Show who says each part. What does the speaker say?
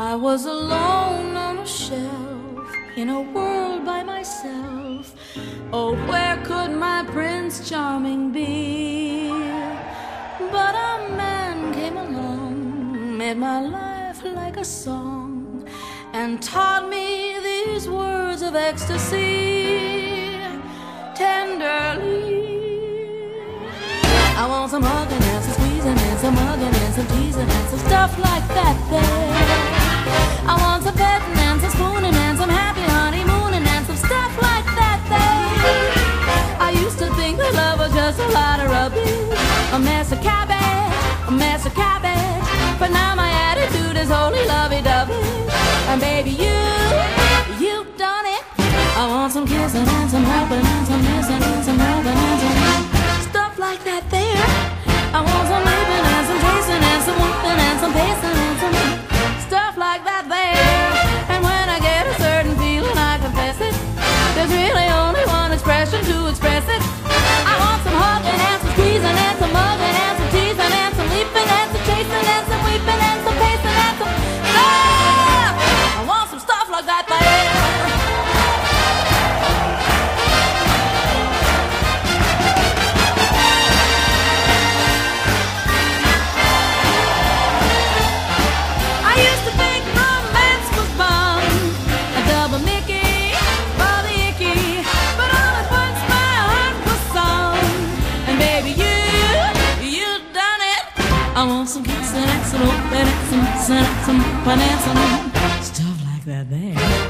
Speaker 1: I was alone on a shelf in a world by myself. Oh, where could my Prince Charming be? But a man came along, made my life like a song, and taught me these words of ecstasy tenderly. I want some hugging and some squeezing and some hugging and some teasing and some stuff like that there. I want some petting and some spooning and some happy honeymooning and some stuff like that there. I used to think that love was just a lot of rubbish, a mess of cabbage, a mess of cabbage. But now my attitude is holy lovey-dovey. And baby, you've done it. I want some kissing and some helping and some missing and some loving and some stuff like that there. I want some leaping and some chasing and some whooping and some pacing and some stuff like that there. And when I get a certain feeling, I confess it, there's really only one expression to express it. I want some hugging and some squeezing and some mugging and some teasing and some leaping and some chasing and some weeping and some pacing and some stuff. I want some stuff like that there. I want some kissing and some open and some fun and some stuff like that there.